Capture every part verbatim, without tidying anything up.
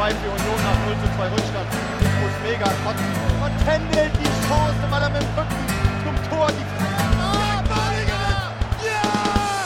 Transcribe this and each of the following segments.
zwei für Union nach null zu zwei Rückstand. Ich muss mega kotzen. Und Tendel die Chance, weil er mit dem Rücken zum Tor die Ah, Balinger! Ja!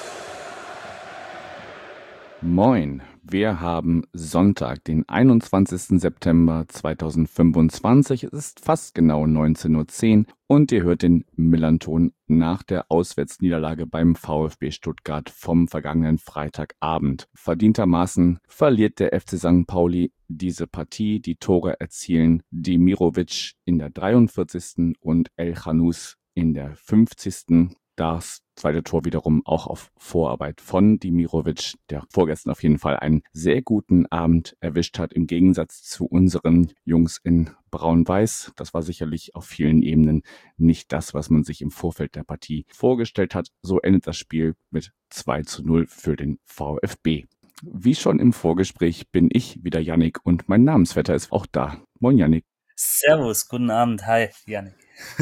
Moin, wir haben Sonntag, den einundzwanzigsten September zweitausendfünfundzwanzig. Es ist fast genau neunzehn Uhr zehn und ihr hört den Millernton nach der Auswärtsniederlage beim VfB Stuttgart vom vergangenen Freitagabend. Verdientermaßen verliert der F C Sankt Pauli diese Partie. Die Tore erzielen Demirovic in der dreiundvierzigsten und El-Khanous in der fünfzigsten Das zweite Tor wiederum auch auf Vorarbeit von Demirovic, der vorgestern auf jeden Fall einen sehr guten Abend erwischt hat, im Gegensatz zu unseren Jungs in Braun-Weiß. Das war sicherlich auf vielen Ebenen nicht das, was man sich im Vorfeld der Partie vorgestellt hat. So endet das Spiel mit zwei zu null für den VfB. Wie schon im Vorgespräch bin ich wieder Yannick und mein Namensvetter ist auch da. Moin Yannick. Servus, guten Abend, hi Yannick.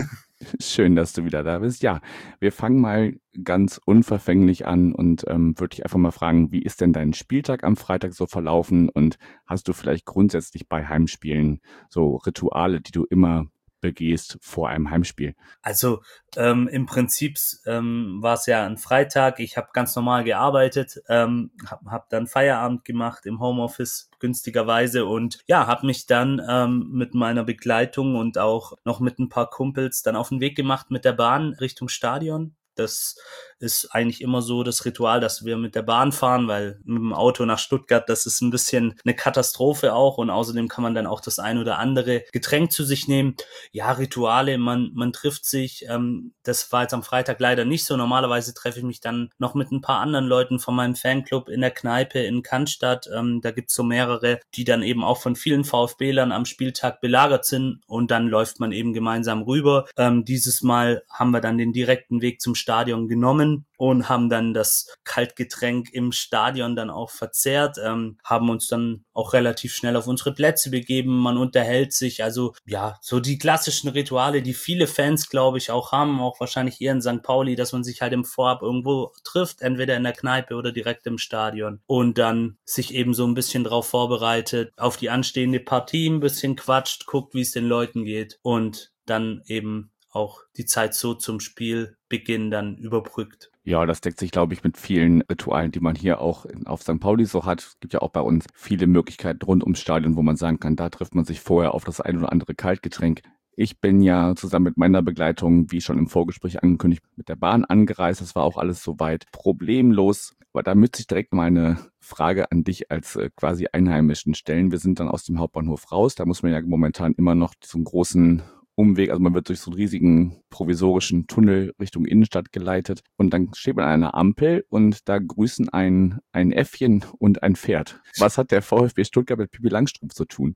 Schön, dass du wieder da bist. Ja, wir fangen mal ganz unverfänglich an und ähm, würde dich einfach mal fragen, wie ist denn dein Spieltag am Freitag so verlaufen und hast du vielleicht grundsätzlich bei Heimspielen so Rituale, die du immer begehst vor einem Heimspiel? Also ähm, im Prinzip ähm, war es ja ein Freitag, ich habe ganz normal gearbeitet, ähm, habe hab dann Feierabend gemacht im Homeoffice günstigerweise und ja, habe mich dann ähm, mit meiner Begleitung und auch noch mit ein paar Kumpels dann auf den Weg gemacht mit der Bahn Richtung Stadion. Das ist eigentlich immer so das Ritual, dass wir mit der Bahn fahren, weil mit dem Auto nach Stuttgart, das ist ein bisschen eine Katastrophe auch und außerdem kann man dann auch das ein oder andere Getränk zu sich nehmen. Ja, Rituale, man man trifft sich, ähm, das war jetzt am Freitag leider nicht so. Normalerweise treffe ich mich dann noch mit ein paar anderen Leuten von meinem Fanclub in der Kneipe in Cannstatt. Ähm, da gibt's so mehrere, die dann eben auch von vielen VfB-Lern am Spieltag belagert sind und dann läuft man eben gemeinsam rüber. Ähm, dieses Mal haben wir dann den direkten Weg zum Stadion genommen und haben dann das Kaltgetränk im Stadion dann auch verzehrt, ähm, haben uns dann auch relativ schnell auf unsere Plätze begeben, man unterhält sich, also ja, so die klassischen Rituale, die viele Fans, glaube ich, auch haben, auch wahrscheinlich eher in Sankt Pauli, dass man sich halt im Vorab irgendwo trifft, entweder in der Kneipe oder direkt im Stadion und dann sich eben so ein bisschen drauf vorbereitet, auf die anstehende Partie ein bisschen quatscht, guckt, wie es den Leuten geht und dann eben auch die Zeit so zum Spielbeginn dann überbrückt. Ja, das deckt sich, glaube ich, mit vielen Ritualen, die man hier auch in, auf Sankt Pauli so hat. Es gibt ja auch bei uns viele Möglichkeiten rund ums Stadion, wo man sagen kann, da trifft man sich vorher auf das ein oder andere Kaltgetränk. Ich bin ja zusammen mit meiner Begleitung, wie schon im Vorgespräch angekündigt, mit der Bahn angereist. Das war auch alles soweit problemlos. Aber da müsste ich direkt mal eine Frage an dich als äh, quasi Einheimischen stellen. Wir sind dann aus dem Hauptbahnhof raus. Da muss man ja momentan immer noch so einen großen Umweg, also man wird durch so einen riesigen provisorischen Tunnel Richtung Innenstadt geleitet und dann steht man an einer Ampel und da grüßen ein, ein Äffchen und ein Pferd. Was hat der VfB Stuttgart mit Pippi Langstrumpf zu tun?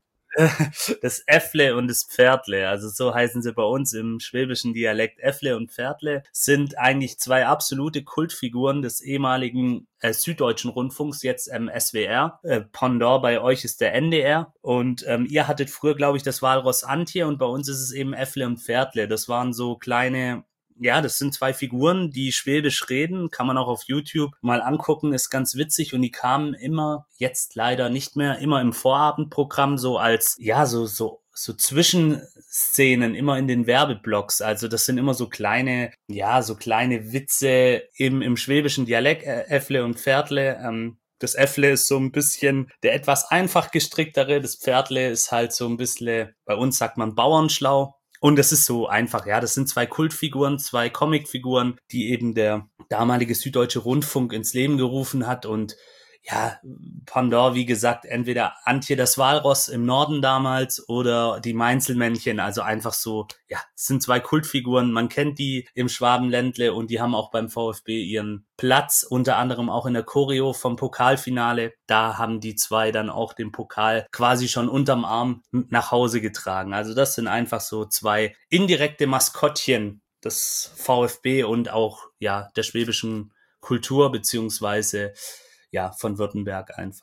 Das Äffle und das Pferdle, also so heißen sie bei uns im schwäbischen Dialekt. Äffle und Pferdle sind eigentlich zwei absolute Kultfiguren des ehemaligen äh, Süddeutschen Rundfunks, jetzt ähm, S W R. Äh, Pendant bei euch ist der N D R und ähm, ihr hattet früher, glaube ich, das Walross Antje und bei uns ist es eben Äffle und Pferdle. Das waren so kleine... Ja, das sind zwei Figuren, die schwäbisch reden, kann man auch auf YouTube mal angucken, ist ganz witzig und die kamen immer, jetzt leider nicht mehr, immer im Vorabendprogramm so als, ja, so, so, so Zwischenszenen immer in den Werbeblocks, also das sind immer so kleine, ja, so kleine Witze im, im schwäbischen Dialekt, äh, Äffle und Pferdle, ähm, das Äffle ist so ein bisschen der etwas einfach gestricktere, das Pferdle ist halt so ein bisschen, bei uns sagt man Bauernschlau. Und das ist so einfach, ja, das sind zwei Kultfiguren, zwei Comicfiguren, die eben der damalige Süddeutsche Rundfunk ins Leben gerufen hat und ja, Pendant, wie gesagt, entweder Antje das Walross im Norden damals oder die Mainzelmännchen, also einfach so, ja, es sind zwei Kultfiguren, man kennt die im Schwabenländle und die haben auch beim VfB ihren Platz, unter anderem auch in der Choreo vom Pokalfinale, da haben die zwei dann auch den Pokal quasi schon unterm Arm nach Hause getragen, also das sind einfach so zwei indirekte Maskottchen des VfB und auch, ja, der schwäbischen Kultur beziehungsweise ja, von Württemberg einfach.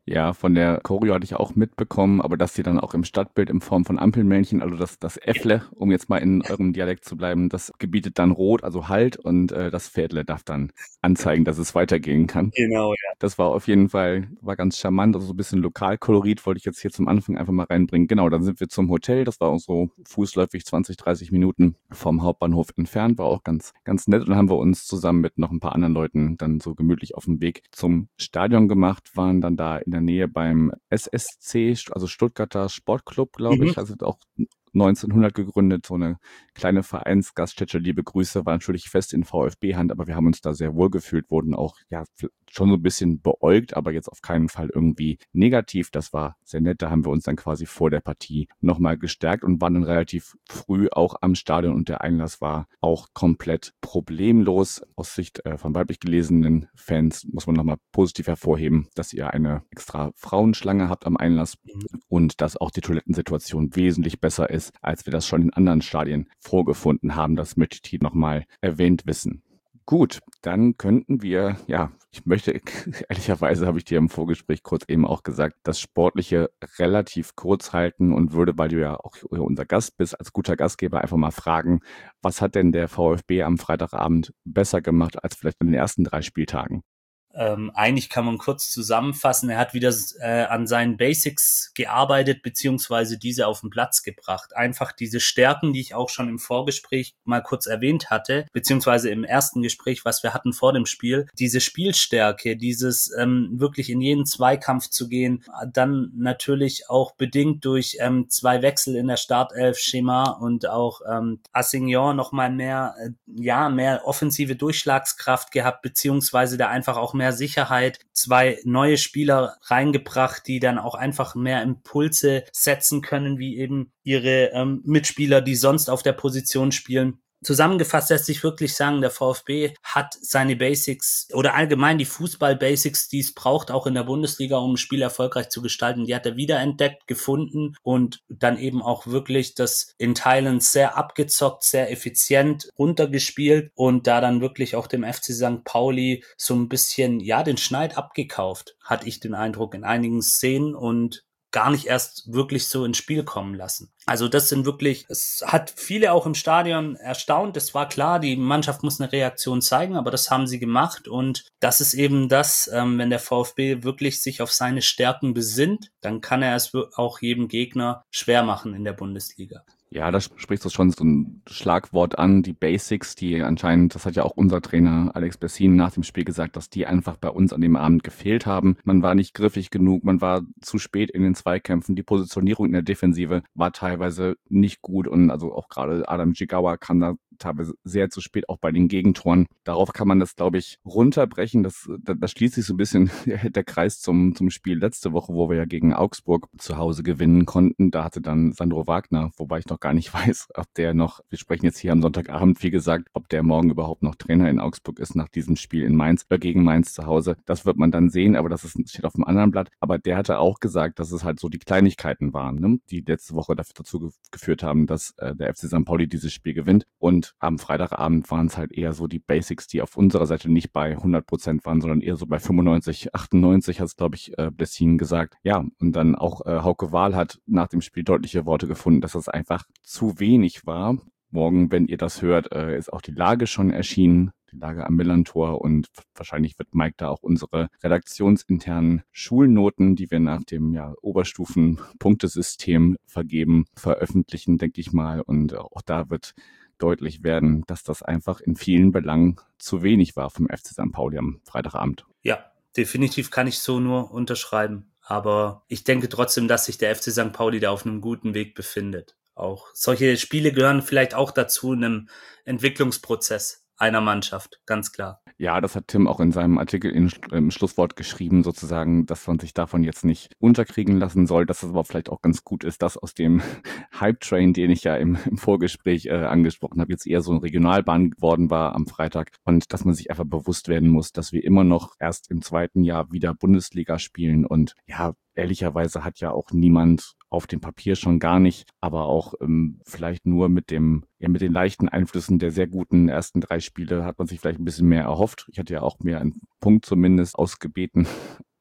Ja, von der Choreo hatte ich auch mitbekommen, aber dass sie dann auch im Stadtbild in Form von Ampelmännchen, also das, das Äffle, um jetzt mal in eurem Dialekt zu bleiben, das gebietet dann Rot, also Halt, und äh, das Pferdle darf dann anzeigen, dass es weitergehen kann. Genau, ja. Das war auf jeden Fall, war ganz charmant, also so ein bisschen Lokalkolorit wollte ich jetzt hier zum Anfang einfach mal reinbringen. Genau, dann sind wir zum Hotel, das war auch so fußläufig zwanzig, dreißig Minuten vom Hauptbahnhof entfernt, war auch ganz, ganz nett, und dann haben wir uns zusammen mit noch ein paar anderen Leuten dann so gemütlich auf den Weg zum Stadion gemacht, waren dann da in der Nähe beim S S C, also Stuttgarter Sportclub, glaube Mhm. ich, also auch neunzehnhundert gegründet, so eine kleine Vereinsgaststätte. Liebe Grüße, war natürlich fest in VfB-Hand, aber wir haben uns da sehr wohl gefühlt, wurden auch ja schon so ein bisschen beäugt, aber jetzt auf keinen Fall irgendwie negativ. Das war sehr nett. Da haben wir uns dann quasi vor der Partie nochmal gestärkt und waren dann relativ früh auch am Stadion, und der Einlass war auch komplett problemlos. Aus Sicht äh, von weiblich gelesenen Fans muss man nochmal positiv hervorheben, dass ihr eine extra Frauenschlange habt am Einlass und dass auch die Toilettensituation wesentlich besser ist, als wir das schon in anderen Stadien vorgefunden haben. Das möchte ich hier nochmal erwähnt wissen. Gut, dann könnten wir, ja, ich möchte, ehrlicherweise habe ich dir im Vorgespräch kurz eben auch gesagt, das Sportliche relativ kurz halten und würde, weil du ja auch unser Gast bist, als guter Gastgeber einfach mal fragen, was hat denn der VfB am Freitagabend besser gemacht als vielleicht in den ersten drei Spieltagen? Ähm, eigentlich kann man kurz zusammenfassen, er hat wieder äh, an seinen Basics gearbeitet, beziehungsweise diese auf den Platz gebracht. Einfach diese Stärken, die ich auch schon im Vorgespräch mal kurz erwähnt hatte, beziehungsweise im ersten Gespräch, was wir hatten vor dem Spiel, diese Spielstärke, dieses ähm, wirklich in jeden Zweikampf zu gehen, dann natürlich auch bedingt durch ähm, zwei Wechsel in der Startelf-Schema und auch ähm, Assignon nochmal mehr, äh, ja, mehr offensive Durchschlagskraft gehabt, beziehungsweise da einfach auch mehr Sicherheit, zwei neue Spieler reingebracht, die dann auch einfach mehr Impulse setzen können, wie eben ihre ähm, Mitspieler, die sonst auf der Position spielen. Zusammengefasst lässt sich wirklich sagen, der VfB hat seine Basics oder allgemein die Fußball-Basics, die es braucht, auch in der Bundesliga, um ein Spiel erfolgreich zu gestalten. Die hat er wiederentdeckt, gefunden und dann eben auch wirklich das in Teilen sehr abgezockt, sehr effizient runtergespielt und da dann wirklich auch dem F C Sankt Pauli so ein bisschen, ja, den Schneid abgekauft, hatte ich den Eindruck in einigen Szenen und gar nicht erst wirklich so ins Spiel kommen lassen. Also das sind wirklich, es hat viele auch im Stadion erstaunt. Es war klar, die Mannschaft muss eine Reaktion zeigen, aber das haben sie gemacht und das ist eben das, ähm, wenn der VfB wirklich sich auf seine Stärken besinnt, dann kann er es auch jedem Gegner schwer machen in der Bundesliga. Ja, da sprichst du schon so ein Schlagwort an, die Basics, die anscheinend, das hat ja auch unser Trainer Alex Bessin nach dem Spiel gesagt, dass die einfach bei uns an dem Abend gefehlt haben. Man war nicht griffig genug, man war zu spät in den Zweikämpfen, die Positionierung in der Defensive war teilweise nicht gut und also auch gerade Adam Jigawa kam da teilweise sehr zu spät, auch bei den Gegentoren. Darauf kann man das, glaube ich, runterbrechen. Das, da, da schließt sich so ein bisschen der Kreis zum, zum Spiel letzte Woche, wo wir ja gegen Augsburg zu Hause gewinnen konnten. Da hatte dann Sandro Wagner, wobei ich noch gar nicht weiß, ob der noch, wir sprechen jetzt hier am Sonntagabend, wie gesagt, ob der morgen überhaupt noch Trainer in Augsburg ist nach diesem Spiel in Mainz oder gegen Mainz zu Hause. Das wird man dann sehen, aber das ist, steht auf dem anderen Blatt. Aber der hatte auch gesagt, dass es halt so die Kleinigkeiten waren, ne, die letzte Woche dafür dazu geführt haben, dass äh, der F C Sankt Pauli dieses Spiel gewinnt. Und am Freitagabend waren es halt eher so die Basics, die auf unserer Seite nicht bei hundert Prozent waren, sondern eher so bei fünfundneunzig, achtundneunzig, hat es, glaube ich, äh, Bessin gesagt. Ja, und dann auch äh, Hauke Wahl hat nach dem Spiel deutliche Worte gefunden, dass das einfach zu wenig war. Morgen, wenn ihr das hört, äh, ist auch die Lage schon erschienen, die Lage am Millantor, und wahrscheinlich wird Mike da auch unsere redaktionsinternen Schulnoten, die wir nach dem ja, Oberstufen-Punktesystem vergeben, veröffentlichen, denke ich mal. Und auch da wird deutlich werden, dass das einfach in vielen Belangen zu wenig war vom F C Sankt Pauli am Freitagabend. Ja, definitiv kann ich so nur unterschreiben. Aber ich denke trotzdem, dass sich der F C Sankt Pauli da auf einem guten Weg befindet. Auch solche Spiele gehören vielleicht auch dazu, einem Entwicklungsprozess einer Mannschaft, ganz klar. Ja, das hat Tim auch in seinem Artikel in, im Schlusswort geschrieben, sozusagen, dass man sich davon jetzt nicht unterkriegen lassen soll, dass es aber vielleicht auch ganz gut ist, dass aus dem Hype-Train, den ich ja im, im Vorgespräch äh, angesprochen habe, jetzt eher so ein Regionalbahn geworden war am Freitag, und dass man sich einfach bewusst werden muss, dass wir immer noch erst im zweiten Jahr wieder Bundesliga spielen und ja, ehrlicherweise hat ja auch niemand auf dem Papier schon gar nicht, aber auch ähm, vielleicht nur mit dem, ja, mit den leichten Einflüssen der sehr guten ersten drei Spiele hat man sich vielleicht ein bisschen mehr erhofft. Ich hatte ja auch mir einen Punkt zumindest ausgebeten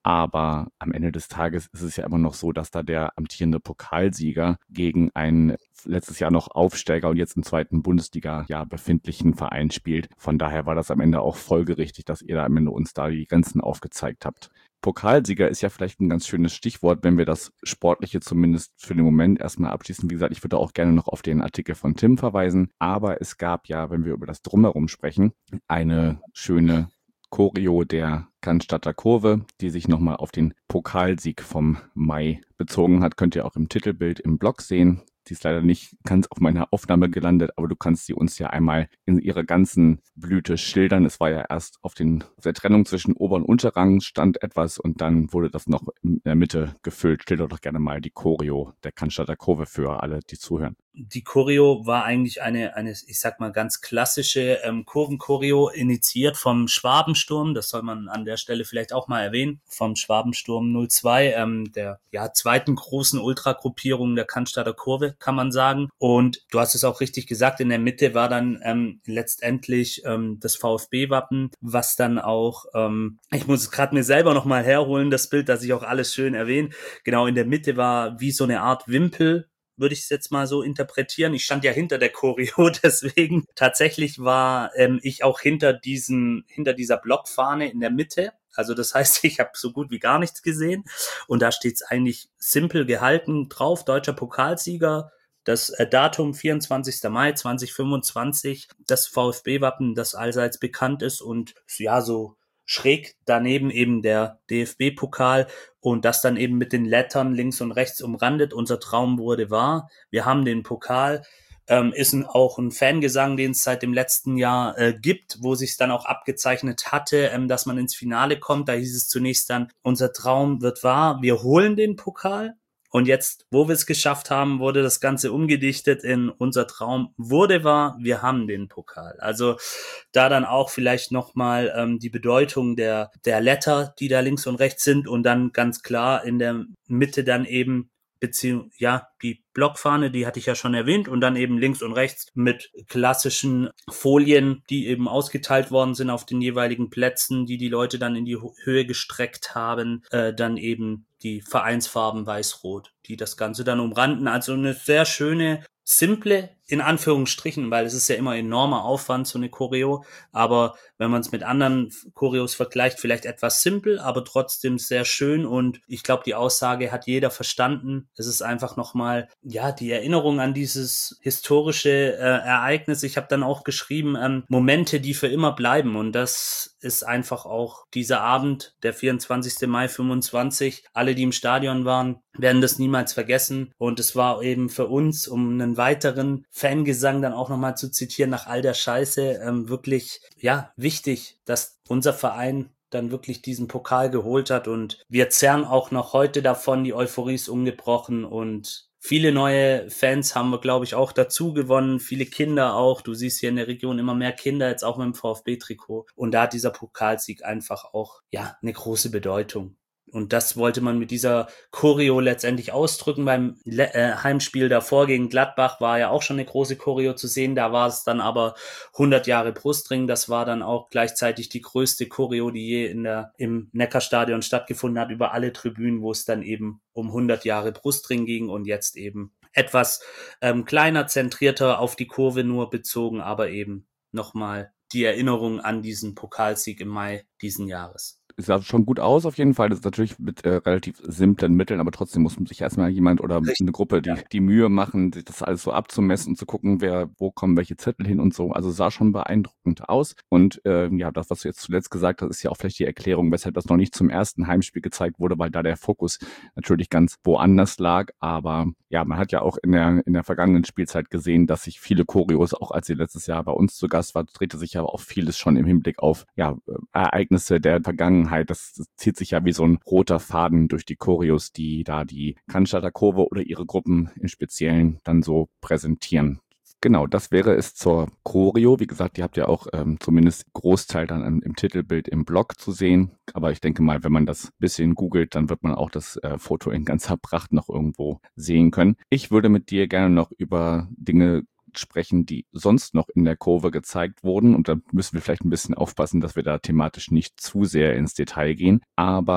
Aber am Ende des Tages ist es ja immer noch so, dass da der amtierende Pokalsieger gegen einen letztes Jahr noch Aufsteiger und jetzt im zweiten Bundesliga-Jahr befindlichen Verein spielt. Von daher war das am Ende auch folgerichtig, dass ihr da am Ende uns da die Grenzen aufgezeigt habt. Pokalsieger ist ja vielleicht ein ganz schönes Stichwort, wenn wir das Sportliche zumindest für den Moment erstmal abschließen. Wie gesagt, ich würde auch gerne noch auf den Artikel von Tim verweisen, aber es gab ja, wenn wir über das Drumherum sprechen, eine schöne Choreo der Cannstatter Kurve, die sich nochmal auf den Pokalsieg vom Mai bezogen hat. Könnt ihr auch im Titelbild im Blog sehen. Die ist leider nicht ganz auf meiner Aufnahme gelandet, aber du kannst sie uns ja einmal in ihrer ganzen Blüte schildern. Es war ja erst auf, den, auf der Trennung zwischen Ober- und Unterrang stand etwas und dann wurde das noch in der Mitte gefüllt. Schilder doch gerne mal die Choreo der Cannstatter Kurve für alle, die zuhören. Die Choreo war eigentlich eine, eine, ich sag mal, ganz klassische ähm, Kurvenchoreo, initiiert vom Schwabensturm. Das soll man an der Stelle vielleicht auch mal erwähnen. Vom Schwabensturm null zwei, ähm, der ja zweiten großen Ultragruppierung der Cannstatter Kurve, kann man sagen. Und du hast es auch richtig gesagt, in der Mitte war dann ähm, letztendlich ähm, das VfB-Wappen, was dann auch, ähm, ich muss es gerade mir selber nochmal herholen, das Bild, dass ich auch alles schön erwähne. Genau, in der Mitte war wie so eine Art Wimpel, würde ich es jetzt mal so interpretieren. Ich stand ja hinter der Choreo, deswegen tatsächlich war ähm, ich auch hinter diesen, hinter dieser Blockfahne in der Mitte. Also das heißt, ich habe so gut wie gar nichts gesehen. Und da steht es eigentlich simpel gehalten drauf, deutscher Pokalsieger, das äh, Datum vierundzwanzigster Mai zweitausendfünfundzwanzig, das VfB-Wappen, das allseits bekannt ist und ja, so schräg daneben eben der D F B-Pokal und das dann eben mit den Lettern links und rechts umrandet. Unser Traum wurde wahr. Wir haben den Pokal. Ähm, ist ein, auch ein Fangesang, den es seit dem letzten Jahr äh, gibt, wo sich dann auch abgezeichnet hatte, ähm, dass man ins Finale kommt. Da hieß es zunächst dann, unser Traum wird wahr. Wir holen den Pokal. Und jetzt, wo wir es geschafft haben, wurde das Ganze umgedichtet in unser Traum wurde wahr, wir haben den Pokal. Also da dann auch vielleicht nochmal ähm, die Bedeutung der, der Letter, die da links und rechts sind und dann ganz klar in der Mitte dann eben Beziehung, ja, die Blockfahne, die hatte ich ja schon erwähnt und dann eben links und rechts mit klassischen Folien, die eben ausgeteilt worden sind auf den jeweiligen Plätzen, die die Leute dann in die Höhe gestreckt haben, äh, dann eben die Vereinsfarben weiß-rot, die das Ganze dann umranden. Also eine sehr schöne, simple, in Anführungsstrichen, weil es ist ja immer enormer Aufwand, so eine Choreo, aber wenn man es mit anderen Choreos vergleicht, vielleicht etwas simpel, aber trotzdem sehr schön und ich glaube, die Aussage hat jeder verstanden. Es ist einfach nochmal, ja, die Erinnerung an dieses historische äh, Ereignis. Ich habe dann auch geschrieben, ähm, Momente, die für immer bleiben und das ist einfach auch dieser Abend, der vierundzwanzigster Mai fünfundzwanzig. Alle, die im Stadion waren, werden das niemals vergessen und es war eben für uns, um einen weiteren Fangesang dann auch nochmal zu zitieren, nach all der Scheiße, ähm, wirklich, ja, wichtig, dass unser Verein dann wirklich diesen Pokal geholt hat und wir zerren auch noch heute davon, die Euphorie ist ungebrochen und viele neue Fans haben wir, glaube ich, auch dazu gewonnen, viele Kinder auch, du siehst hier in der Region immer mehr Kinder, jetzt auch mit dem VfB-Trikot und da hat dieser Pokalsieg einfach auch, ja, eine große Bedeutung. Und das wollte man mit dieser Choreo letztendlich ausdrücken. Beim Le- äh, Heimspiel davor gegen Gladbach war ja auch schon eine große Choreo zu sehen. Da war es dann aber hundert Jahre Brustring. Das war dann auch gleichzeitig die größte Choreo, die je in der, im Neckarstadion stattgefunden hat, über alle Tribünen, wo es dann eben um hundert Jahre Brustring ging und jetzt eben etwas ähm, kleiner, zentrierter auf die Kurve nur bezogen, aber eben nochmal die Erinnerung an diesen Pokalsieg im Mai diesen Jahres. Es sah schon gut aus auf jeden Fall. Das ist natürlich mit äh, relativ simplen Mitteln, aber trotzdem muss man sich erstmal jemand oder Richtig, eine Gruppe die, ja. die Mühe machen, sich das alles so abzumessen und zu gucken, wer, wo kommen welche Zettel hin und so. Also sah schon beeindruckend aus. Und äh, ja, das, was du jetzt zuletzt gesagt hast, ist ja auch vielleicht die Erklärung, weshalb das noch nicht zum ersten Heimspiel gezeigt wurde, weil da der Fokus natürlich ganz woanders lag. Aber ja, man hat ja auch in der in der vergangenen Spielzeit gesehen, dass sich viele Choreos, auch als sie letztes Jahr bei uns zu Gast war, drehte sich ja auch vieles schon im Hinblick auf ja Ereignisse der Vergangenheit. Das, das zieht sich ja wie so ein roter Faden durch die Choreos, die da die Cannstatter Kurve oder ihre Gruppen im Speziellen dann so präsentieren. Genau, das wäre es zur Choreo. Wie gesagt, die habt ihr auch ähm, zumindest Großteil dann im, im Titelbild im Blog zu sehen. Aber ich denke mal, wenn man das bisschen googelt, dann wird man auch das äh, Foto in ganzer Pracht noch irgendwo sehen können. Ich würde mit dir gerne noch über Dinge sprechen, die sonst noch in der Kurve gezeigt wurden. Und da müssen wir vielleicht ein bisschen aufpassen, dass wir da thematisch nicht zu sehr ins Detail gehen. Aber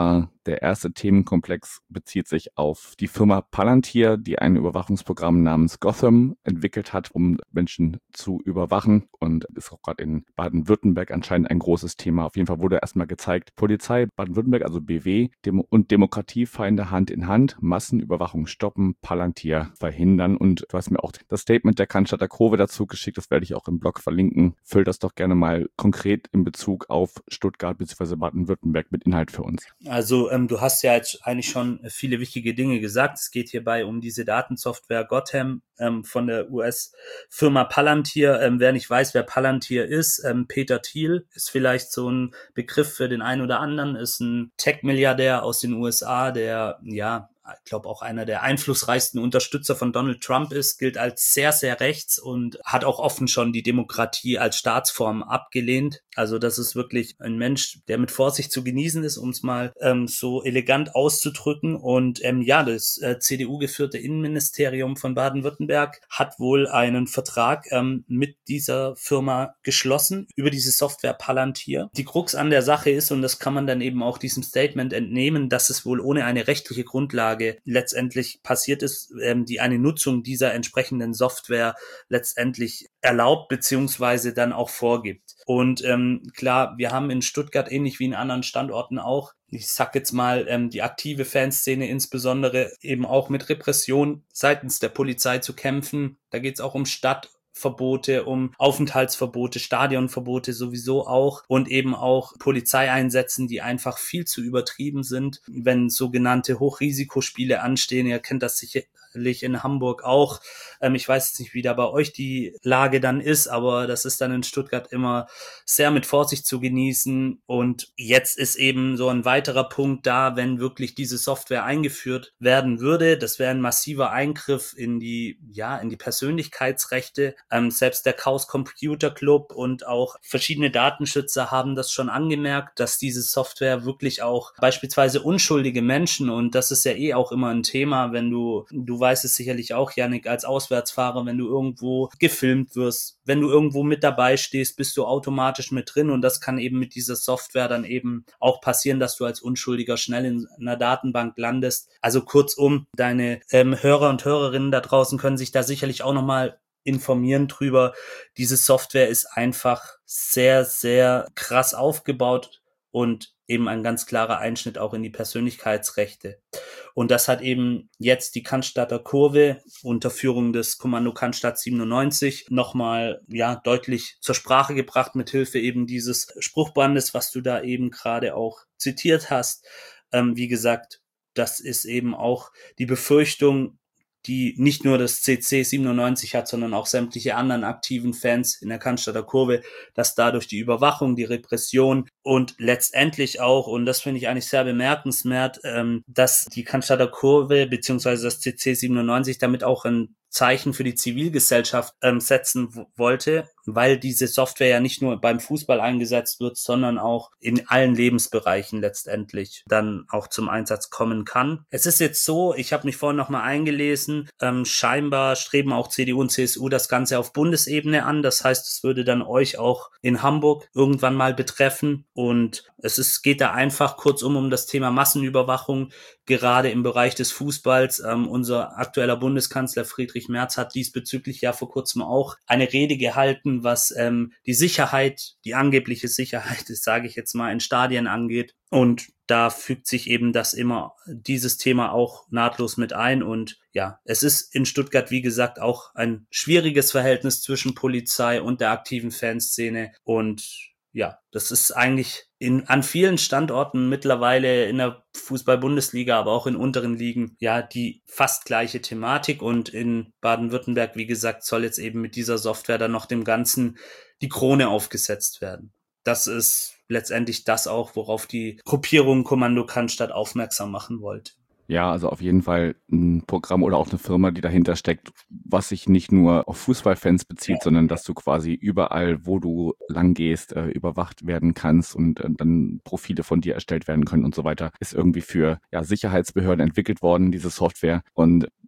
Der erste Themenkomplex bezieht sich auf die Firma Palantir, die ein Überwachungsprogramm namens Gotham entwickelt hat, um Menschen zu überwachen, und ist auch gerade in Baden-Württemberg anscheinend ein großes Thema. Auf jeden Fall wurde erstmal gezeigt, Polizei Baden-Württemberg, also B W, Demo- und Demokratiefeinde Hand in Hand, Massenüberwachung stoppen, Palantir verhindern. Und du hast mir auch das Statement der Cannstatter Kurve dazu geschickt, das werde ich auch im Blog verlinken. Füll das doch gerne mal konkret in Bezug auf Stuttgart bzw. Baden-Württemberg mit Inhalt für uns. Also ähm, du hast ja jetzt eigentlich schon viele wichtige Dinge gesagt. Es geht hierbei um diese Datensoftware Gotham ähm, von der U S-Firma Palantir. Ähm, wer nicht weiß, wer Palantir ist, ähm, Peter Thiel ist vielleicht so ein Begriff für den einen oder anderen, ist ein Tech-Milliardär aus den U S A, der ja ich glaube auch einer der einflussreichsten Unterstützer von Donald Trump ist, gilt als sehr, sehr rechts und hat auch offen schon die Demokratie als Staatsform abgelehnt. Also das ist wirklich ein Mensch, der mit Vorsicht zu genießen ist, um es mal ähm, so elegant auszudrücken. Und ähm, ja, das äh, C D U-geführte Innenministerium von Baden-Württemberg hat wohl einen Vertrag ähm, mit dieser Firma geschlossen über diese Software Palantir. Die Krux an der Sache ist, und das kann man dann eben auch diesem Statement entnehmen, dass es wohl ohne eine rechtliche Grundlage letztendlich passiert ist, ähm, die eine Nutzung dieser entsprechenden Software letztendlich erlaubt beziehungsweise dann auch vorgibt. Und ähm, klar, wir haben in Stuttgart ähnlich wie in anderen Standorten auch, ich sag jetzt mal, ähm, die aktive Fanszene insbesondere eben auch mit Repression seitens der Polizei zu kämpfen. Da geht es auch um Stadt Verbote, um Aufenthaltsverbote, Stadionverbote sowieso auch und eben auch Polizeieinsätzen, die einfach viel zu übertrieben sind, wenn sogenannte Hochrisikospiele anstehen. Ihr kennt das sicherlich in Hamburg auch. Ähm, ich weiß jetzt nicht, wie da bei euch die Lage dann ist, aber das ist dann in Stuttgart immer sehr mit Vorsicht zu genießen. Und jetzt ist eben so ein weiterer Punkt da, wenn wirklich diese Software eingeführt werden würde. Das wäre ein massiver Eingriff in die, ja, in die Persönlichkeitsrechte. Ähm, selbst der Chaos Computer Club und auch verschiedene Datenschützer haben das schon angemerkt, dass diese Software wirklich auch beispielsweise unschuldige Menschen, und das ist ja eh auch immer ein Thema, wenn du, du weißt es sicherlich auch, Yannick, als Auswärtsfahrer, wenn du irgendwo gefilmt wirst, wenn du irgendwo mit dabei stehst, bist du automatisch mit drin, und das kann eben mit dieser Software dann eben auch passieren, dass du als Unschuldiger schnell in einer Datenbank landest. Also kurzum, deine ähm, Hörer und Hörerinnen da draußen können sich da sicherlich auch nochmal informieren drüber. Diese Software ist einfach sehr, sehr krass aufgebaut und eben ein ganz klarer Einschnitt auch in die Persönlichkeitsrechte. Und das hat eben jetzt die Cannstatter Kurve unter Führung des Kommando Cannstatt siebenundneunzig nochmal ja deutlich zur Sprache gebracht, mit Hilfe eben dieses Spruchbandes, was du da eben gerade auch zitiert hast. Ähm, wie gesagt, das ist eben auch die Befürchtung, die nicht nur das C C siebenundneunzig hat, sondern auch sämtliche anderen aktiven Fans in der Cannstatter Kurve, dass dadurch die Überwachung, die Repression und letztendlich auch, und das finde ich eigentlich sehr bemerkenswert, ähm, dass die Cannstatter Kurve beziehungsweise das C C siebenundneunzig damit auch ein Zeichen für die Zivilgesellschaft ähm, setzen w- wollte, weil diese Software ja nicht nur beim Fußball eingesetzt wird, sondern auch in allen Lebensbereichen letztendlich dann auch zum Einsatz kommen kann. Es ist jetzt so, ich habe mich vorhin nochmal eingelesen, ähm, scheinbar streben auch C D U und C S U das Ganze auf Bundesebene an. Das heißt, es würde dann euch auch in Hamburg irgendwann mal betreffen. Und es ist, geht da einfach kurzum um das Thema Massenüberwachung, gerade im Bereich des Fußballs. Ähm, unser aktueller Bundeskanzler Friedrich Merz hat diesbezüglich ja vor kurzem auch eine Rede gehalten, was ähm, die Sicherheit, die angebliche Sicherheit, das sage ich jetzt mal, in Stadien angeht. Und da fügt sich eben das immer, dieses Thema auch nahtlos mit ein. Und ja, es ist in Stuttgart, wie gesagt, auch ein schwieriges Verhältnis zwischen Polizei und der aktiven Fanszene. Und ja, das ist eigentlich in, an vielen Standorten mittlerweile in der Fußball-Bundesliga, aber auch in unteren Ligen, ja, die fast gleiche Thematik. Und in Baden-Württemberg, wie gesagt, soll jetzt eben mit dieser Software dann noch dem Ganzen die Krone aufgesetzt werden. Das ist letztendlich das auch, worauf die Gruppierung Kommando Cannstatt aufmerksam machen wollte. Ja, also auf jeden Fall ein Programm oder auch eine Firma, die dahinter steckt, was sich nicht nur auf Fußballfans bezieht, ja, sondern dass du quasi überall, wo du lang gehst, äh, überwacht werden kannst und äh, dann Profile von dir erstellt werden können und so weiter, ist irgendwie für ja, Sicherheitsbehörden entwickelt worden, diese Software. Und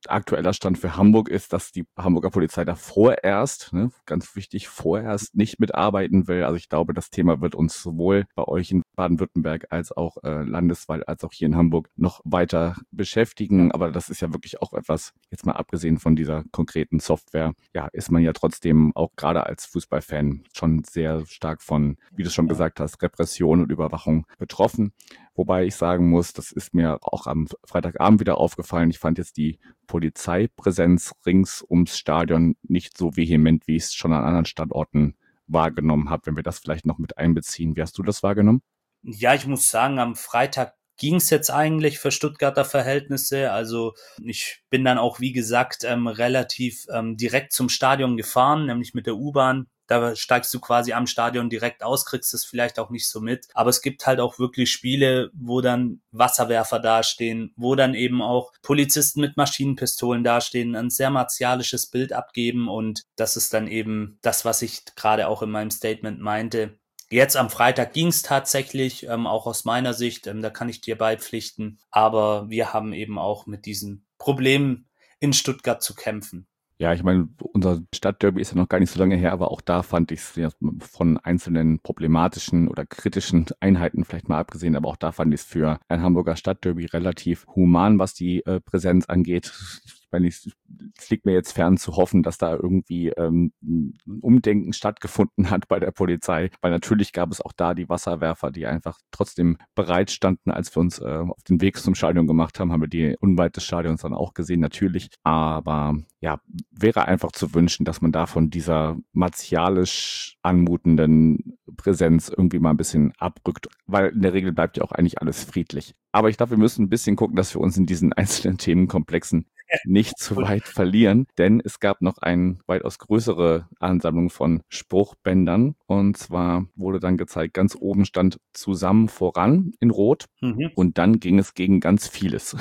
aktueller Stand für Hamburg ist, dass die Hamburger Polizei da vorerst, ne, ganz wichtig, vorerst nicht mitarbeiten will. Also ich glaube, das Thema wird uns sowohl bei euch in Baden-Württemberg als auch äh, landesweit, als auch hier in Hamburg noch weiter beschäftigen. Aber das ist ja wirklich auch etwas, jetzt mal abgesehen von dieser konkreten Software, ja, ist man ja trotzdem auch gerade als Fußballfan schon sehr stark von, wie du schon gesagt hast, Repression und Überwachung betroffen. Wobei ich sagen muss, das ist mir auch am Freitagabend wieder aufgefallen. Ich fand jetzt die Polizeipräsenz rings ums Stadion nicht so vehement, wie ich es schon an anderen Standorten wahrgenommen habe. Wenn wir das vielleicht noch mit einbeziehen. Wie hast du das wahrgenommen? Ja, ich muss sagen, am Freitag ging es jetzt eigentlich für Stuttgarter Verhältnisse. Also ich bin dann auch, wie gesagt, ähm, relativ ähm, direkt zum Stadion gefahren, nämlich mit der U-Bahn. Da steigst du quasi am Stadion direkt aus, kriegst es vielleicht auch nicht so mit. Aber es gibt halt auch wirklich Spiele, wo dann Wasserwerfer dastehen, wo dann eben auch Polizisten mit Maschinenpistolen dastehen, ein sehr martialisches Bild abgeben. Und das ist dann eben das, was ich gerade auch in meinem Statement meinte. Jetzt am Freitag ging es tatsächlich, ähm, auch aus meiner Sicht, ähm, da kann ich dir beipflichten. Aber wir haben eben auch mit diesen Problemen in Stuttgart zu kämpfen. Ja, ich meine, unser Stadtderby ist ja noch gar nicht so lange her, aber auch da fand ich es ja von einzelnen problematischen oder kritischen Einheiten vielleicht mal abgesehen, aber auch da fand ich es für ein Hamburger Stadtderby relativ human, was die äh, Präsenz angeht. Ich meine, es liegt mir jetzt fern zu hoffen, dass da irgendwie ähm, ein Umdenken stattgefunden hat bei der Polizei, weil natürlich gab es auch da die Wasserwerfer, die einfach trotzdem bereit standen, als wir uns äh, auf den Weg zum Stadion gemacht haben, haben wir die unweit des Stadions dann auch gesehen, natürlich, aber ja, wäre einfach zu wünschen, dass man da von dieser martialisch anmutenden Präsenz irgendwie mal ein bisschen abrückt, weil in der Regel bleibt ja auch eigentlich alles friedlich. Aber ich glaube, wir müssen ein bisschen gucken, dass wir uns in diesen einzelnen Themenkomplexen nicht zu weit verlieren, denn es gab noch eine weitaus größere Ansammlung von Spruchbändern und zwar wurde dann gezeigt, ganz oben stand zusammen voran in Rot mhm. und dann ging es gegen ganz vieles.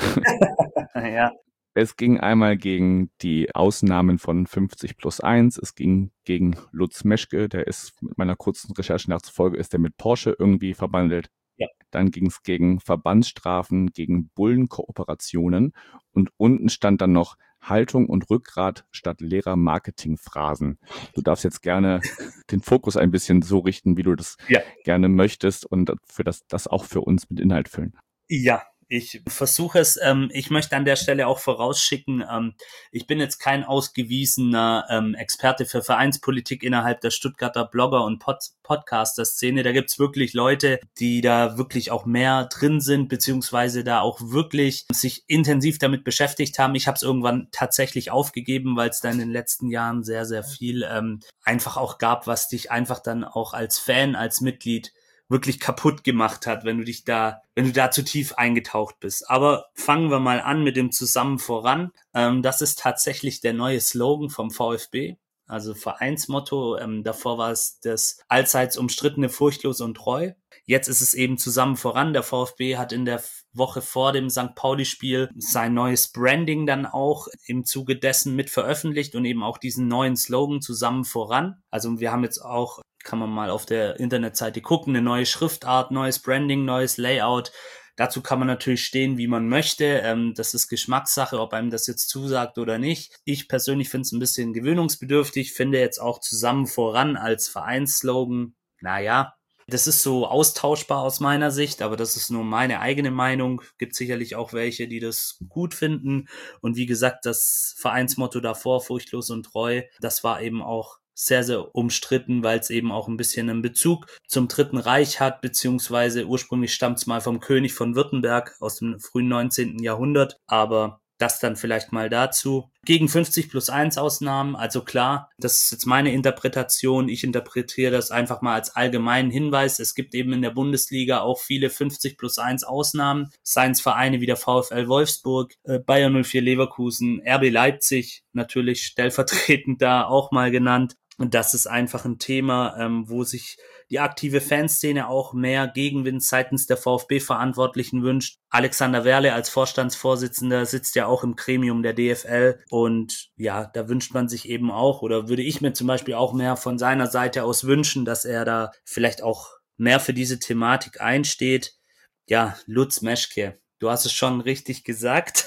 Ja. Es ging einmal gegen die Ausnahmen von fünfzig plus eins, es ging gegen Lutz Meschke, der ist mit meiner kurzen Recherche nachzufolge, ist der mit Porsche irgendwie verbandelt. Ja. Dann ging es gegen Verbandsstrafen, gegen Bullenkooperationen und unten stand dann noch Haltung und Rückgrat statt leerer Marketingphrasen. Du darfst jetzt gerne den Fokus ein bisschen so richten, wie du das ja. gerne möchtest und für das, das auch für uns mit Inhalt füllen. Ja. Ich versuche es, ähm, ich möchte an der Stelle auch vorausschicken, ähm, ich bin jetzt kein ausgewiesener ähm, Experte für Vereinspolitik innerhalb der Stuttgarter Blogger- und Pod- Podcaster-Szene. Da gibt's wirklich Leute, die da wirklich auch mehr drin sind, beziehungsweise da auch wirklich sich intensiv damit beschäftigt haben. Ich habe es irgendwann tatsächlich aufgegeben, weil es da in den letzten Jahren sehr, sehr viel ähm, einfach auch gab, was dich einfach dann auch als Fan, als Mitglied wirklich kaputt gemacht hat, wenn du dich da, wenn du da zu tief eingetaucht bist. Aber fangen wir mal an mit dem Zusammen voran. Ähm, das ist tatsächlich der neue Slogan vom VfB, also Vereinsmotto. Ähm, davor war es das allseits umstrittene Furchtlos und treu. Jetzt ist es eben Zusammen voran. Der VfB hat in der Woche vor dem Sankt Pauli-Spiel sein neues Branding dann auch im Zuge dessen mit veröffentlicht und eben auch diesen neuen Slogan Zusammen voran. Also wir haben jetzt auch, kann man mal auf der Internetseite gucken, eine neue Schriftart, neues Branding, neues Layout. Dazu kann man natürlich stehen, wie man möchte. Ähm, das ist Geschmackssache, ob einem das jetzt zusagt oder nicht. Ich persönlich finde es ein bisschen gewöhnungsbedürftig, finde jetzt auch Zusammen voran als Vereinsslogan, naja, das ist so austauschbar aus meiner Sicht, aber das ist nur meine eigene Meinung. Gibt sicherlich auch welche, die das gut finden. Und wie gesagt, das Vereinsmotto davor, furchtlos und treu, das war eben auch sehr, sehr umstritten, weil es eben auch ein bisschen einen Bezug zum Dritten Reich hat, beziehungsweise ursprünglich stammt es mal vom König von Württemberg aus dem frühen neunzehnten Jahrhundert, aber das dann vielleicht mal dazu. Gegen fünfzig plus eins Ausnahmen, also klar, das ist jetzt meine Interpretation, ich interpretiere das einfach mal als allgemeinen Hinweis. Es gibt eben in der Bundesliga auch viele fünfzig plus eins Ausnahmen, seien es Vereine wie der VfL Wolfsburg, Bayer null vier Leverkusen, R B Leipzig, natürlich stellvertretend da auch mal genannt. Und das ist einfach ein Thema, ähm, wo sich die aktive Fanszene auch mehr Gegenwind seitens der VfB-Verantwortlichen wünscht. Alexander Werle als Vorstandsvorsitzender sitzt ja auch im Gremium der D F L und ja, da wünscht man sich eben auch, oder würde ich mir zum Beispiel auch mehr von seiner Seite aus wünschen, dass er da vielleicht auch mehr für diese Thematik einsteht. Ja, Lutz Meschke, du hast es schon richtig gesagt.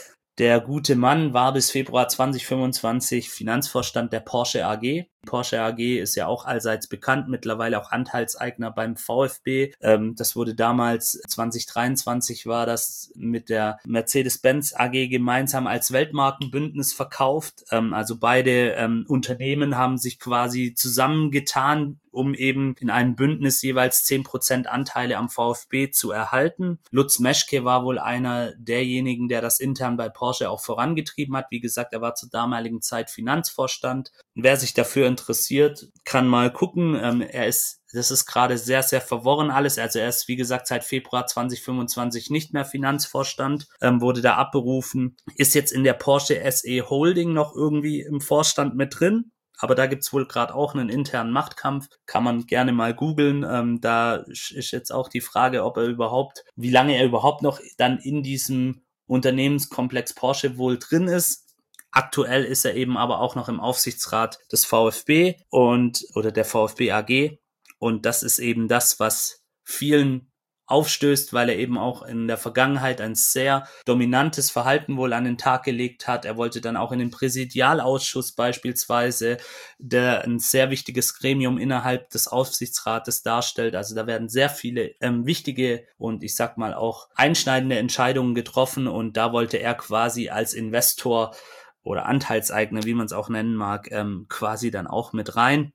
Der gute Mann war bis Februar zwanzig fünfundzwanzig Finanzvorstand der Porsche A G. Die Porsche A G ist ja auch allseits bekannt, mittlerweile auch Anteilseigner beim VfB. Ähm, das wurde damals, zwanzig dreiundzwanzig war das mit der Mercedes-Benz A G gemeinsam als Weltmarkenbündnis verkauft. Ähm, also beide ähm, Unternehmen haben sich quasi zusammengetan, um eben in einem Bündnis jeweils zehn Prozent Anteile am VfB zu erhalten. Lutz Meschke war wohl einer derjenigen, der das intern bei Porsche auch vorangetrieben hat. Wie gesagt, er war zur damaligen Zeit Finanzvorstand. Wer sich dafür interessiert, kann mal gucken. Ähm, er ist Das ist gerade sehr, sehr verworren alles. Also er ist, wie gesagt, seit Februar zwanzig fünfundzwanzig nicht mehr Finanzvorstand, ähm, wurde da abberufen, ist jetzt in der Porsche S E Holding noch irgendwie im Vorstand mit drin. Aber da gibt's wohl gerade auch einen internen Machtkampf. Kann man gerne mal googeln. Ähm, da ist jetzt auch die Frage, ob er überhaupt, wie lange er überhaupt noch dann in diesem Unternehmenskomplex Porsche wohl drin ist. Aktuell ist er eben aber auch noch im Aufsichtsrat des VfB und oder der VfB A G. Und das ist eben das, was vielen aufstößt, weil er eben auch in der Vergangenheit ein sehr dominantes Verhalten wohl an den Tag gelegt hat. Er wollte dann auch in den Präsidialausschuss beispielsweise, der ein sehr wichtiges Gremium innerhalb des Aufsichtsrates darstellt. Also da werden sehr viele ähm, wichtige und ich sag mal auch einschneidende Entscheidungen getroffen und da wollte er quasi als Investor oder Anteilseigner, wie man es auch nennen mag, ähm, quasi dann auch mit rein.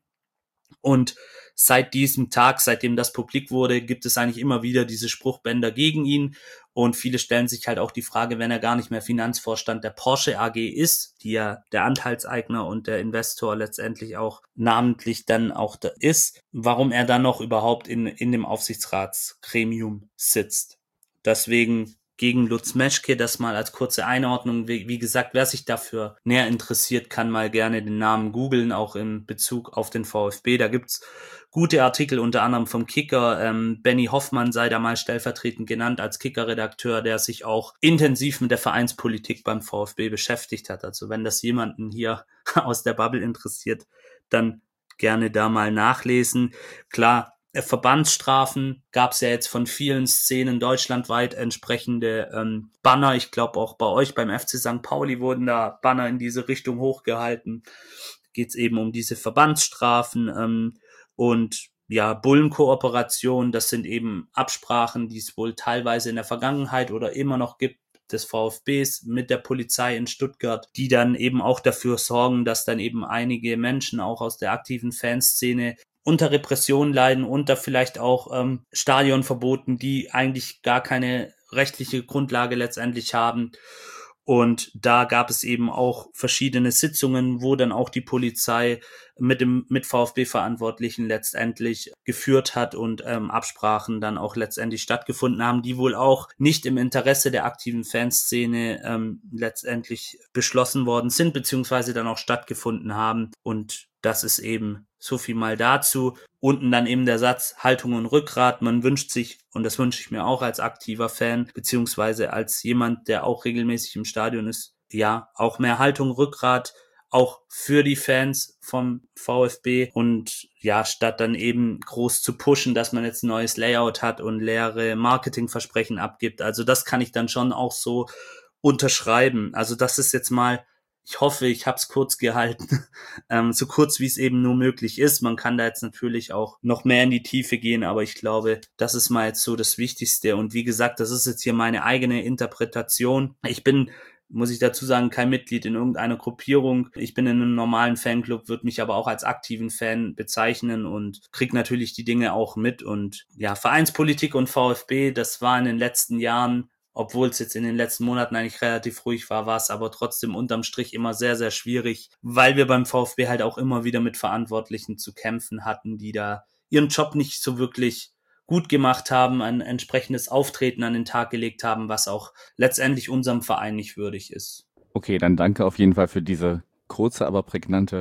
Und seit diesem Tag, seitdem das publik wurde, gibt es eigentlich immer wieder diese Spruchbänder gegen ihn. Und viele stellen sich halt auch die Frage, wenn er gar nicht mehr Finanzvorstand der Porsche A G ist, die ja der Anteilseigner und der Investor letztendlich auch namentlich dann auch da ist, warum er dann noch überhaupt in, in dem Aufsichtsratsgremium sitzt. Deswegen gegen Lutz Meschke, das mal als kurze Einordnung. Wie, wie gesagt, wer sich dafür näher interessiert, kann mal gerne den Namen googeln, auch in Bezug auf den VfB. Da gibt's gute Artikel, unter anderem vom Kicker. Ähm, Benny Hoffmann sei da mal stellvertretend genannt als Kicker-Redakteur, der sich auch intensiv mit der Vereinspolitik beim VfB beschäftigt hat. Also wenn das jemanden hier aus der Bubble interessiert, dann gerne da mal nachlesen. Klar, Verbandsstrafen gab es ja jetzt von vielen Szenen deutschlandweit entsprechende ähm, Banner. Ich glaube auch bei euch beim F C Sankt Pauli wurden da Banner in diese Richtung hochgehalten. Geht es eben um diese Verbandsstrafen ähm, und ja, Bullenkooperation. Das sind eben Absprachen, die es wohl teilweise in der Vergangenheit oder immer noch gibt des VfBs mit der Polizei in Stuttgart, die dann eben auch dafür sorgen, dass dann eben einige Menschen auch aus der aktiven Fanszene unter Repression leiden, unter vielleicht auch ähm, Stadionverboten, die eigentlich gar keine rechtliche Grundlage letztendlich haben. Und da gab es eben auch verschiedene Sitzungen, wo dann auch die Polizei mit dem mit VfB-Verantwortlichen letztendlich geführt hat und ähm, Absprachen dann auch letztendlich stattgefunden haben, die wohl auch nicht im Interesse der aktiven Fanszene ähm, letztendlich beschlossen worden sind, beziehungsweise dann auch stattgefunden haben. Und das ist eben so viel mal dazu. Unten dann eben der Satz Haltung und Rückgrat. Man wünscht sich, und das wünsche ich mir auch als aktiver Fan, beziehungsweise als jemand, der auch regelmäßig im Stadion ist, ja, auch mehr Haltung, Rückgrat, auch für die Fans vom VfB und ja, statt dann eben groß zu pushen, dass man jetzt ein neues Layout hat und leere Marketingversprechen abgibt. Also das kann ich dann schon auch so unterschreiben. Also das ist jetzt mal, ich hoffe, ich habe es kurz gehalten, ähm, so kurz wie es eben nur möglich ist. Man kann da jetzt natürlich auch noch mehr in die Tiefe gehen, aber ich glaube, das ist mal jetzt so das Wichtigste. Und wie gesagt, das ist jetzt hier meine eigene Interpretation. Ich bin, muss ich dazu sagen, kein Mitglied in irgendeiner Gruppierung. Ich bin in einem normalen Fanclub, würde mich aber auch als aktiven Fan bezeichnen und kriege natürlich die Dinge auch mit. Und ja, Vereinspolitik und VfB, das war in den letzten Jahren, obwohl es jetzt in den letzten Monaten eigentlich relativ ruhig war, war es aber trotzdem unterm Strich immer sehr, sehr schwierig, weil wir beim VfB halt auch immer wieder mit Verantwortlichen zu kämpfen hatten, die da ihren Job nicht so wirklich gut gemacht haben, ein entsprechendes Auftreten an den Tag gelegt haben, was auch letztendlich unserem Verein nicht würdig ist. Okay, dann danke auf jeden Fall für diese kurze, aber prägnante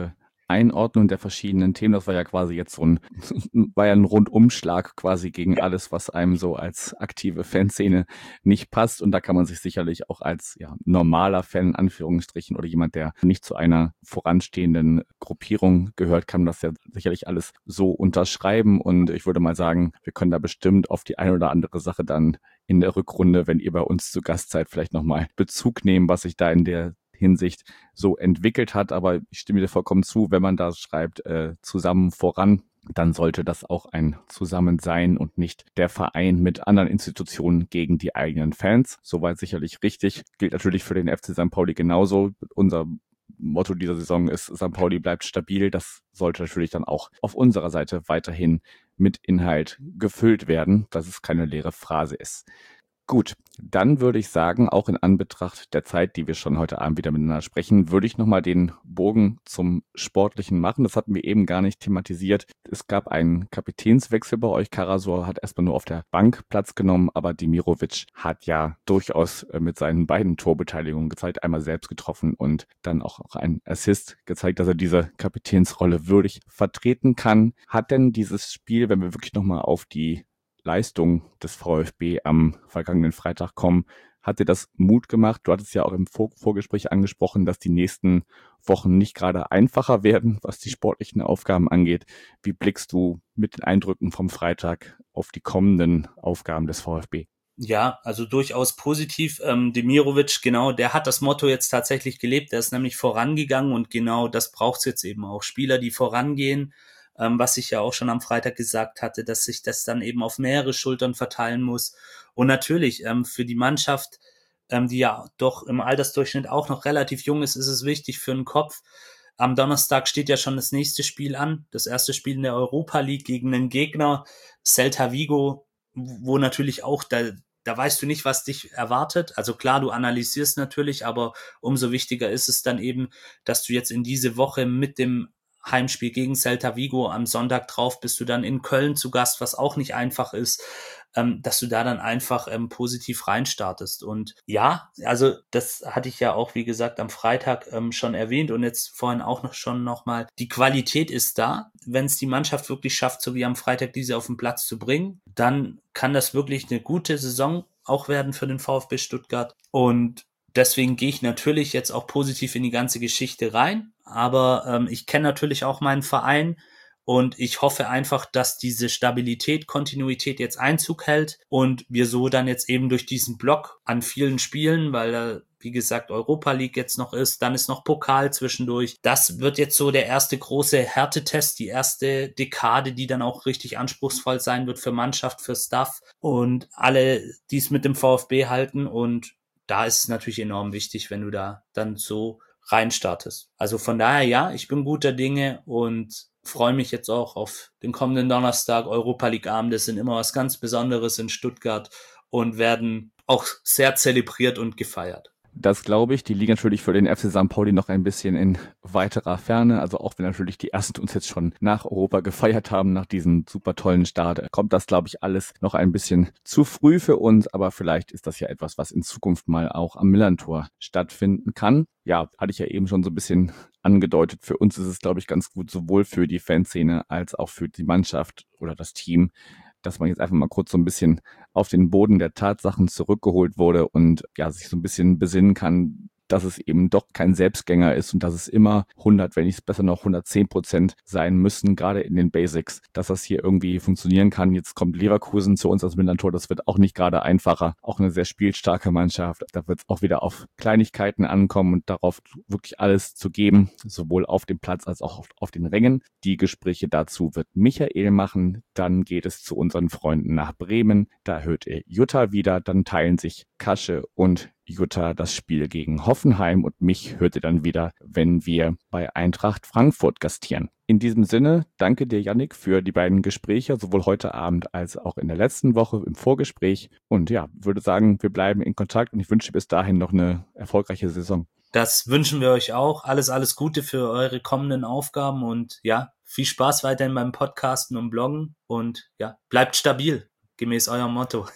Einordnung der verschiedenen Themen. Das war ja quasi jetzt so ein, war ja ein Rundumschlag quasi gegen alles, was einem so als aktive Fanszene nicht passt. Und da kann man sich sicherlich auch als ja, normaler Fan, in Anführungsstrichen, oder jemand, der nicht zu einer voranstehenden Gruppierung gehört, kann das ja sicherlich alles so unterschreiben. Und ich würde mal sagen, wir können da bestimmt auf die eine oder andere Sache dann in der Rückrunde, wenn ihr bei uns zu Gast seid, vielleicht nochmal Bezug nehmen, was sich da in der Hinsicht so entwickelt hat. Aber ich stimme dir vollkommen zu, wenn man da schreibt, äh, zusammen voran, dann sollte das auch ein Zusammen sein und nicht der Verein mit anderen Institutionen gegen die eigenen Fans. Soweit sicherlich richtig. Gilt natürlich für den F C Sankt Pauli genauso. Unser Motto dieser Saison ist, Sankt Pauli bleibt stabil. Das sollte natürlich dann auch auf unserer Seite weiterhin mit Inhalt gefüllt werden, dass es keine leere Phrase ist. Gut, dann würde ich sagen, auch in Anbetracht der Zeit, die wir schon heute Abend wieder miteinander sprechen, würde ich nochmal den Bogen zum Sportlichen machen. Das hatten wir eben gar nicht thematisiert. Es gab einen Kapitänswechsel bei euch. Karasor hat erstmal nur auf der Bank Platz genommen, aber Demirovic hat ja durchaus mit seinen beiden Torbeteiligungen gezeigt, einmal selbst getroffen und dann auch einen Assist gezeigt, dass er diese Kapitänsrolle würdig vertreten kann. Hat denn dieses Spiel, wenn wir wirklich nochmal auf die Leistung des VfB am vergangenen Freitag kommen, hat dir das Mut gemacht? Du hattest ja auch im Vor- Vorgespräch angesprochen, dass die nächsten Wochen nicht gerade einfacher werden, was die sportlichen Aufgaben angeht. Wie blickst du mit den Eindrücken vom Freitag auf die kommenden Aufgaben des VfB? Ja, also durchaus positiv. Ähm, Demirovic, genau, der hat das Motto jetzt tatsächlich gelebt. Der ist nämlich vorangegangen und genau das braucht es jetzt eben auch. Spieler, die vorangehen, ähm, was ich ja auch schon am Freitag gesagt hatte, dass sich das dann eben auf mehrere Schultern verteilen muss. Und natürlich ähm, für die Mannschaft, ähm, die ja doch im Altersdurchschnitt auch noch relativ jung ist, ist es wichtig für den Kopf. Am Donnerstag steht ja schon das nächste Spiel an, das erste Spiel in der Europa League gegen einen Gegner, Celta Vigo, wo natürlich auch, da, da weißt du nicht, was dich erwartet. Also klar, du analysierst natürlich, aber umso wichtiger ist es dann eben, dass du jetzt in diese Woche mit dem Heimspiel gegen Celta Vigo am Sonntag drauf bist du dann in Köln zu Gast, was auch nicht einfach ist, ähm, dass du da dann einfach ähm, positiv reinstartest. Und ja, also das hatte ich ja auch, wie gesagt, am Freitag ähm, schon erwähnt und jetzt vorhin auch noch schon nochmal. Die Qualität ist da. Wenn es die Mannschaft wirklich schafft, so wie am Freitag diese auf den Platz zu bringen, dann kann das wirklich eine gute Saison auch werden für den VfB Stuttgart. Und deswegen gehe ich natürlich jetzt auch positiv in die ganze Geschichte rein. Aber ähm, ich kenne natürlich auch meinen Verein und ich hoffe einfach, dass diese Stabilität, Kontinuität jetzt Einzug hält und wir so dann jetzt eben durch diesen Block an vielen Spielen, weil da, wie gesagt, Europa League jetzt noch ist, dann ist noch Pokal zwischendurch. Das wird jetzt so der erste große Härtetest, die erste Dekade, die dann auch richtig anspruchsvoll sein wird für Mannschaft, für Staff und alle, die es mit dem VfB halten. Und da ist es natürlich enorm wichtig, wenn du da dann so reinstartest. Also von daher, ja, ich bin guter Dinge und freue mich jetzt auch auf den kommenden Donnerstag. Europa League Abend, das sind immer was ganz Besonderes in Stuttgart und werden auch sehr zelebriert und gefeiert. Das glaube ich. Die liegen natürlich für den F C Sankt Pauli noch ein bisschen in weiterer Ferne. Also auch wenn natürlich die ersten uns jetzt schon nach Europa gefeiert haben, nach diesem super tollen Start, kommt das, glaube ich, alles noch ein bisschen zu früh für uns. Aber vielleicht ist das ja etwas, was in Zukunft mal auch am Millerntor stattfinden kann. Ja, hatte ich ja eben schon so ein bisschen angedeutet. Für uns ist es, glaube ich, ganz gut, sowohl für die Fanszene als auch für die Mannschaft oder das Team, dass man jetzt einfach mal kurz so ein bisschen auf den Boden der Tatsachen zurückgeholt wurde und ja sich so ein bisschen besinnen kann, dass es eben doch kein Selbstgänger ist und dass es immer hundert, wenn nicht besser noch hundertzehn Prozent sein müssen, gerade in den Basics, dass das hier irgendwie funktionieren kann. Jetzt kommt Leverkusen zu uns als Millerntor, das wird auch nicht gerade einfacher, auch eine sehr spielstarke Mannschaft. Da wird es auch wieder auf Kleinigkeiten ankommen und darauf wirklich alles zu geben, sowohl auf dem Platz als auch auf, auf den Rängen. Die Gespräche dazu wird Michael machen, dann geht es zu unseren Freunden nach Bremen, da hört ihr Jutta wieder, dann teilen sich Kasche und Jutta das Spiel gegen Hoffenheim und mich hört ihr dann wieder, wenn wir bei Eintracht Frankfurt gastieren. In diesem Sinne, danke dir, Yannick, für die beiden Gespräche, sowohl heute Abend als auch in der letzten Woche im Vorgespräch. Und ja, würde sagen, wir bleiben in Kontakt und ich wünsche bis dahin noch eine erfolgreiche Saison. Das wünschen wir euch auch. Alles, alles Gute für eure kommenden Aufgaben und ja, viel Spaß weiterhin beim Podcasten und Bloggen und ja, bleibt stabil, gemäß eurem Motto.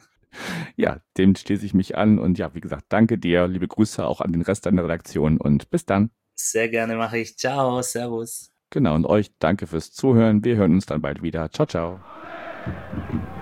Ja, dem schließe ich mich an und ja, wie gesagt, danke dir, liebe Grüße auch an den Rest deiner Redaktion und bis dann. Sehr gerne mache ich. Ciao, servus. Genau, und euch danke fürs Zuhören. Wir hören uns dann bald wieder. Ciao, ciao.